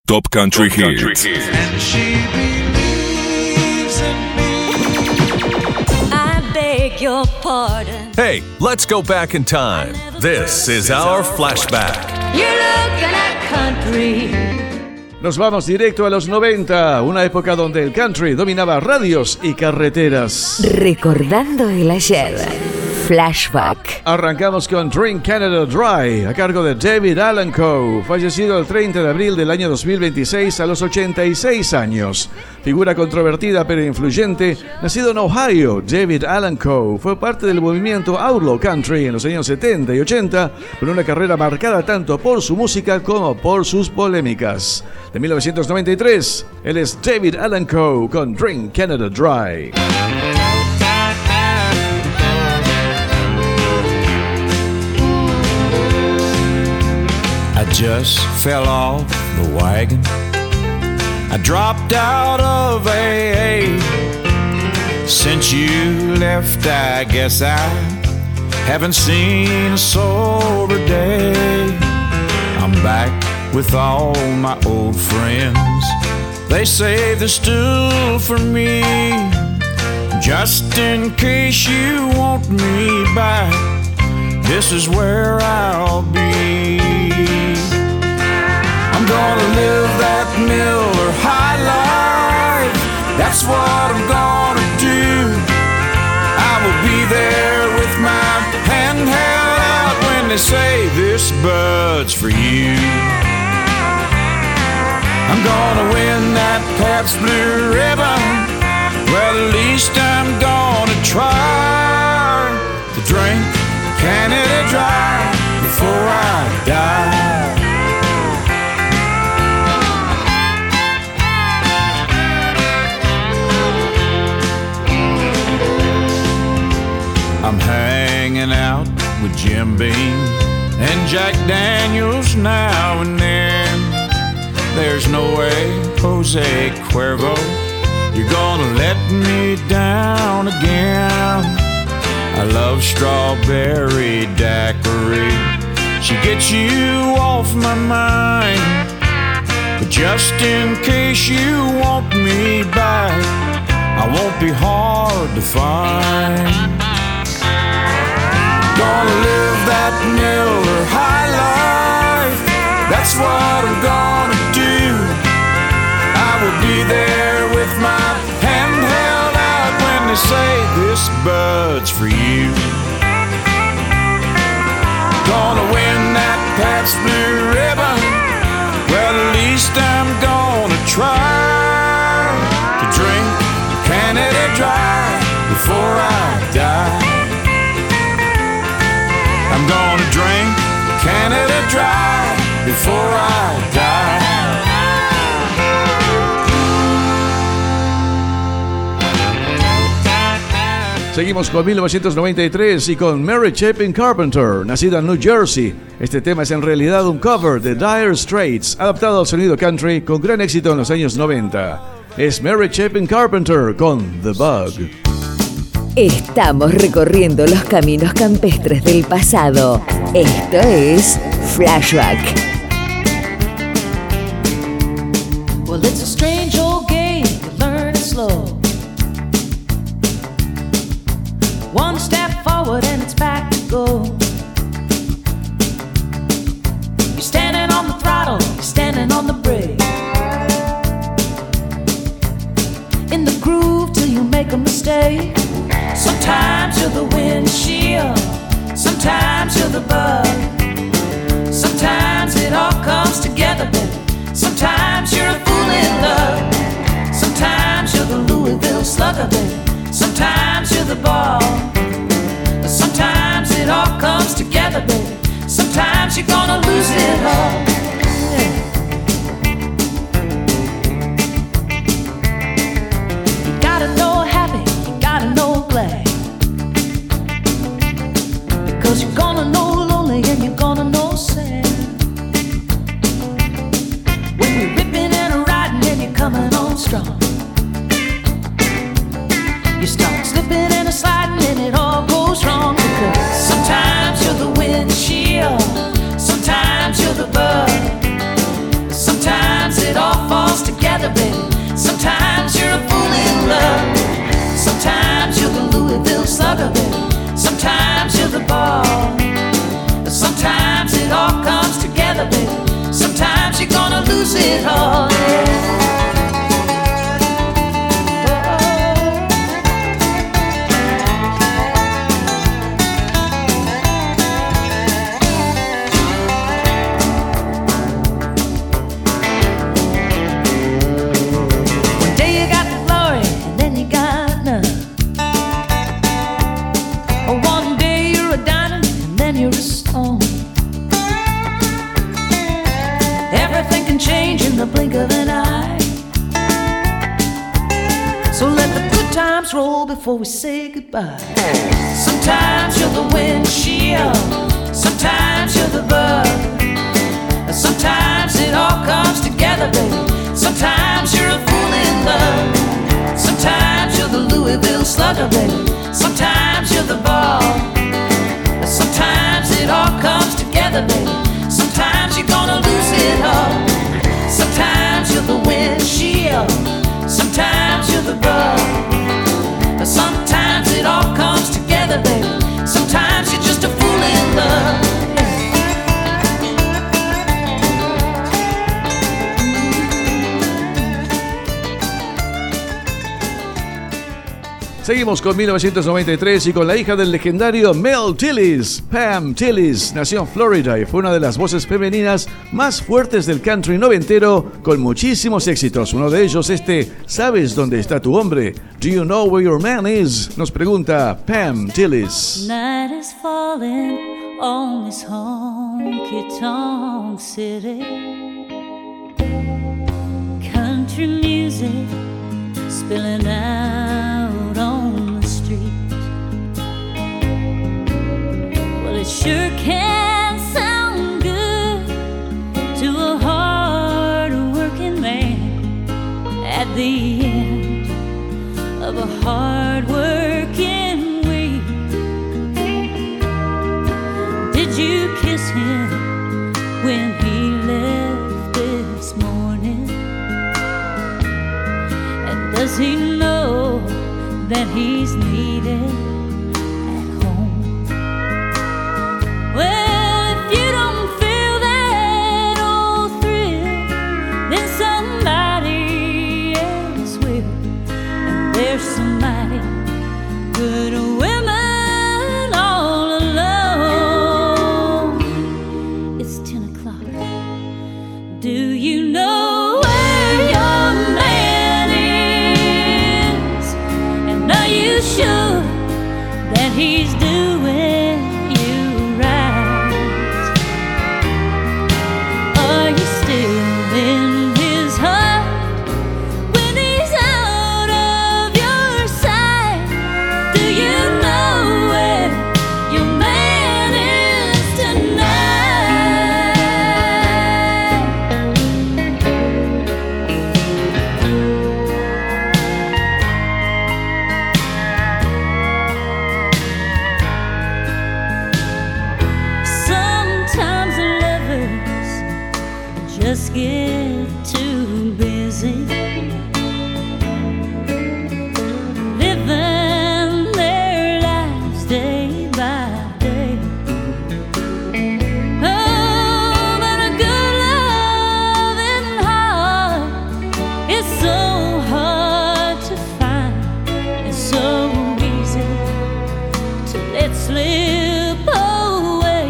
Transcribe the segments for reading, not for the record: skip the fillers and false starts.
Top Country Hits. And she believes in me. I beg your pardon. Hey, let's go back in time. This is our flashback. You're looking at country. Nos vamos directo a los 90, una época donde el country dominaba radios y carreteras. Recordando el ayer. Flashback. Arrancamos con Drink Canada Dry, a cargo de David Allan Coe, fallecido el 30 de abril del año 2026 a los 86 años. Figura controvertida pero influyente, nacido en Ohio, David Allan Coe fue parte del movimiento Outlaw Country en los años 70 y 80, con una carrera marcada tanto por su música como por sus polémicas. De 1993, él es David Allan Coe con Drink Canada Dry. I just fell off the wagon. I dropped out of AA. Since you left, I guess I haven't seen a sober day. I'm back with all my old friends. They say they're still for me. Just in case you want me back, this is where I'll be. I'm gonna live that Miller High life. That's what I'm gonna do. I will be there with my hand held out when they say this bud's for you. I'm gonna win that Pabst Blue Ribbon. Well, at least I'm gonna try to drink Canada Dry before I die. I'm hanging out with Jim Beam and Jack Daniels now and then. There's no way, Jose Cuervo, you're gonna let me down again. I love strawberry daiquiri. She gets you off my mind. But just in case you want me back, I won't be hard to find. Gonna live that Miller High life. That's what I'm gonna do. I will be there with my hand held out when they say this bud's for you. Gonna win that Pabst Blue Ribbon. Well, at least I'm gonna try to drink Canada Dry before I die. I'm gonna drink Canada Dry before I die. Seguimos con 1993 y con Mary Chapin Carpenter, nacida en New Jersey. Este tema es en realidad un cover de Dire Straits, adaptado al sonido country con gran éxito en los años 90. Es Mary Chapin Carpenter con The Bug. Estamos recorriendo los caminos campestres del pasado. Esto es Flashback. Well, it's a strange old game, you learn it slow. One step forward and it's back to go. You're standing on the throttle, you're standing on the brake. In the groove till you make a mistake. Sometimes you're the windshield, sometimes you're the bug. Sometimes it all comes together, baby. Sometimes you're a fool in love. Sometimes you're the Louisville Slugger, baby. Sometimes you're the ball. Sometimes it all comes together, baby. Sometimes you're gonna lose it all. You gotta know happy, you gotta know glad. Because you're gonna know lonely and you're gonna know sad. When you're ripping and riding and you're coming on strong. You start slipping and sliding and it all goes wrong. Because sometimes you're the windshield, sometimes you're the bug. Sometimes it all lose it all. Change in the blink of an eye. So let the good times roll before we say goodbye. Sometimes you're the windshield, sometimes you're the bug, sometimes it all comes together, baby. Sometimes you're a fool in love, sometimes you're the Louisville Slugger, baby. Sometimes you're the ball, sometimes it all comes together, baby. Sometimes you're gonna lose it all. Sometimes you're the windshield, sometimes you're the bug, sometimes it all comes together, baby. Sometimes you're just a fool in love. Seguimos con 1993 y con la hija del legendario Mel Tillis. Pam Tillis nació en Florida y fue una de las voces femeninas más fuertes del country noventero, con muchísimos éxitos. Uno de ellos, ¿Sabes dónde está tu hombre? Do you know where your man is? Nos pregunta Pam Tillis. Night is falling on this honky-tonk city. Country music spilling out on the street. Well, it sure can sound good to a hard-working man at the end of a hard-working week. Did you kiss him when he left this morning? And does he know that he's needed at home? Well, if you don't feel that old thrill, then somebody else will. And there's some mighty good women all alone. It's 10 o'clock. Do you know where your man is? And are you sure that he's doing you right? Are you still in his heart when he's out of your sight? Do you know where your man is tonight? Sometimes lovers just get too busy living their lives day by day. Oh, but a good loving heart is so hard to find. It's so easy to let slip away.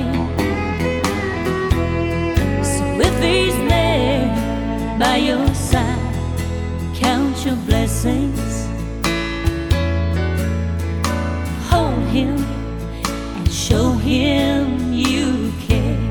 So if he's there by your side, count your blessings, hold him and show him you care.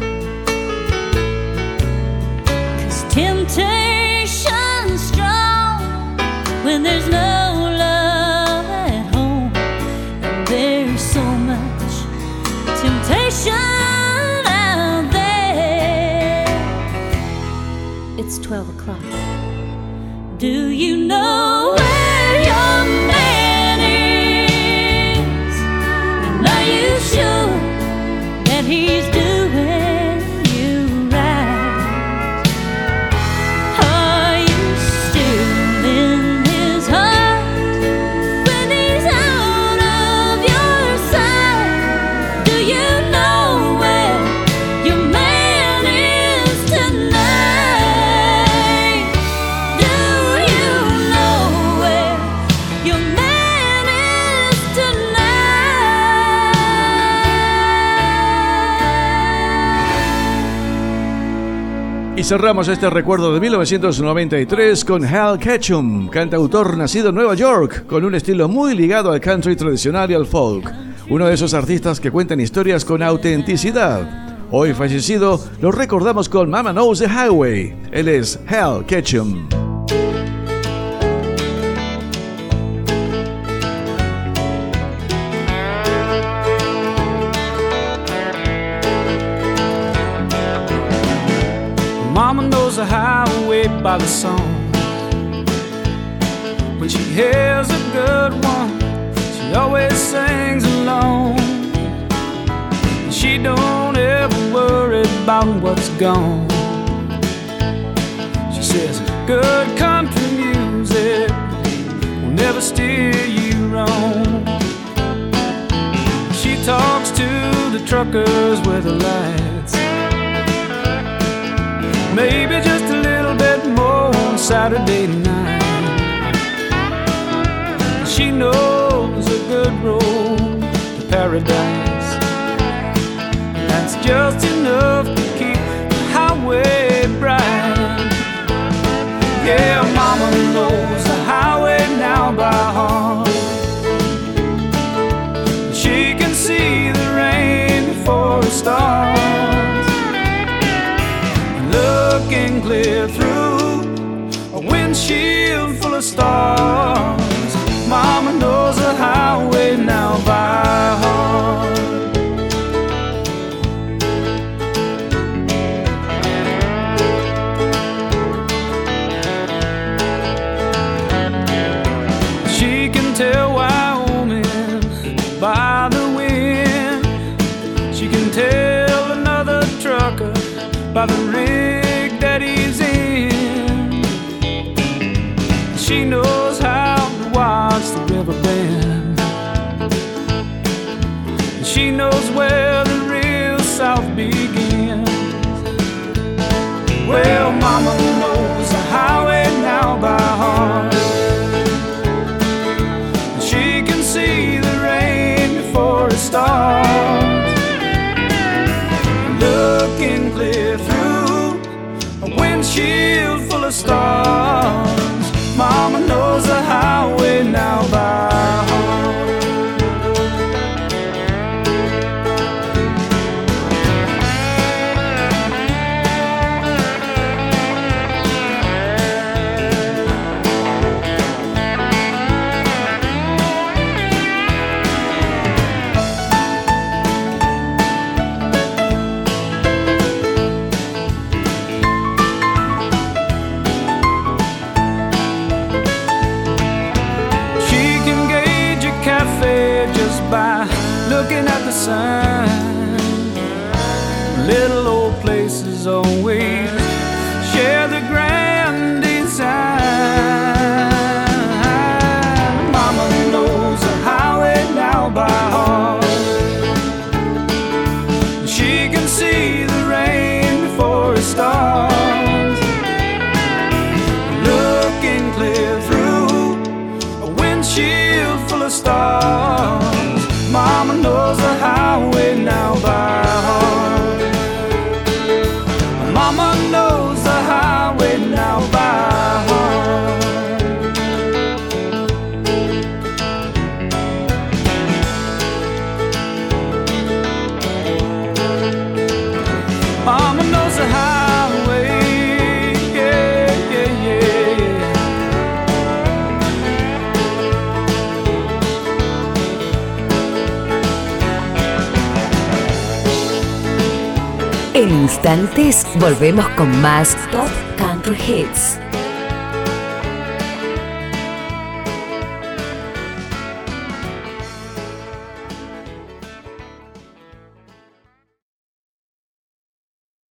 'Cause temptation's strong when there's no love at home. And there's so much temptation out there. It's 12 o'clock. Do you know where your man is? And are you sure that he's doing you right? Are you still in his heart when he's out of your sight? Do you know where your man is tonight? Y cerramos este recuerdo de 1993 con Hal Ketchum, cantautor nacido en Nueva York, con un estilo muy ligado al country tradicional y al folk. Uno de esos artistas que cuentan historias con autenticidad. Hoy fallecido, lo recordamos con Mama Knows the Highway. Él es Hal Ketchum. Mama knows the highway by the song. When she hears a good one, she always sings along. And she don't ever worry about what's gone. She says good country music will never steer you wrong. She talks to the truckers with the lights. Maybe just a little bit more on Saturday night. She knows a good road to paradise. That's just enough to keep the highway bright. Yeah, Mama knows the highway now by heart. She can see the rain before it starts. Looking clear through a windshield full of stars. Mama knows the highway now by heart. She can tell Wyoming by the wind. She can tell another trucker by the rig that he's in. She knows how to watch the river bend. She knows where the real South begins. Well, Mama knows the highway now by heart. She can see the rain before it starts. Looking clear through a windshield full of stars. Mama knows the highway now by heart. By looking at the sign. Little old places always share the grand design. Mama knows the highway now by heart. She can see the rain before it starts. Looking clear through a windshield full of stars. Mama knows the highway now by heart. Mama knows the highway now by heart. Mama knows the highway, yeah, yeah, yeah. En instantes volvemos con más Top Country Hits.